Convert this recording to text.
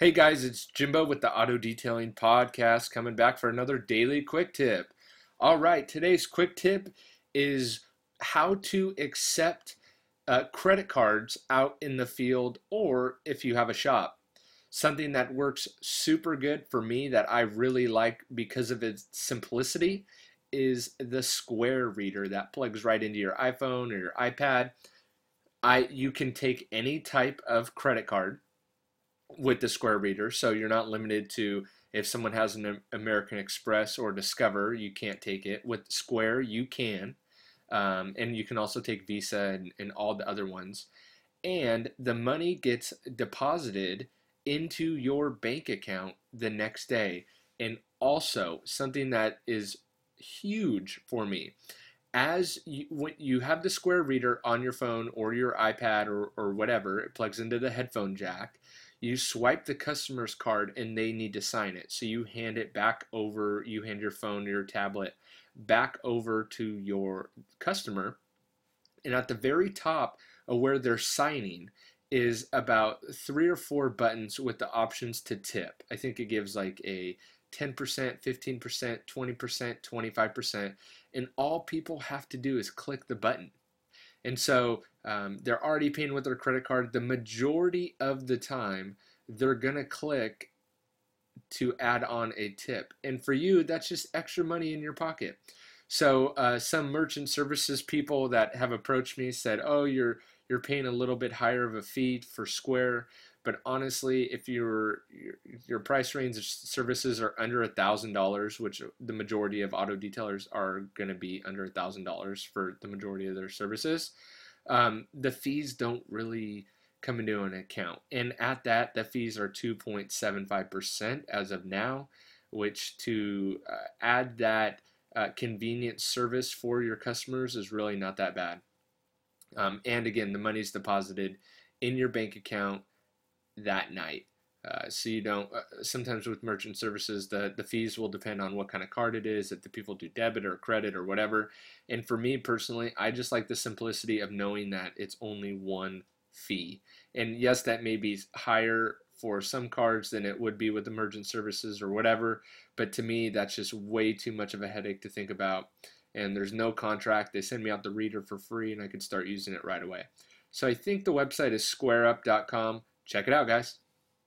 Hey guys, it's Jimbo with the Auto Detailing Podcast coming back for another daily quick tip. All right, today's quick tip is how to accept credit cards out in the field or if you have a shop. Something that works super good for me that I really like because of its simplicity is the Square Reader that plugs right into your iPhone or your iPad. You can take any type of credit card with the Square Reader, so you're not limited to if someone has an American Express or Discover, you can't take it. With Square, you can, and you can also take Visa and all the other ones. And the money gets deposited into your bank account the next day. And also, something that is huge for me, when you have the Square Reader on your phone or your iPad or whatever, it plugs into the headphone jack. You swipe the customer's card and they need to sign it. So you hand it back over, you hand your phone or your tablet back over to your customer. And at the very top of where they're signing is about three or four buttons with the options to tip. I think it gives like a 10%, 15%, 20%, 25%. And all people have to do is click the button. And so they're already paying with their credit card. The majority of the time, they're going to click to add on a tip. And for you, that's just extra money in your pocket. So some merchant services people that have approached me said, "Oh, you're paying a little bit higher of a fee for Square." But honestly, if your price range of services are under $1,000, which the majority of auto detailers are going to be under $1,000 for the majority of their services, the fees don't really come into an account. And at that, the fees are 2.75% as of now, which to add that convenient service for your customers is really not that bad. And again, the money's deposited in your bank account that night. So you don't, sometimes with merchant services, the fees will depend on what kind of card it is, if the people do debit or credit or whatever. And for me personally, I just like the simplicity of knowing that it's only one fee. And yes, that may be higher for some cards than it would be with emergent services or whatever, but to me, that's just way too much of a headache to think about. And there's no contract. They send me out the reader for free and I could start using it right away. So I think the website is squareup.com. Check it out, guys.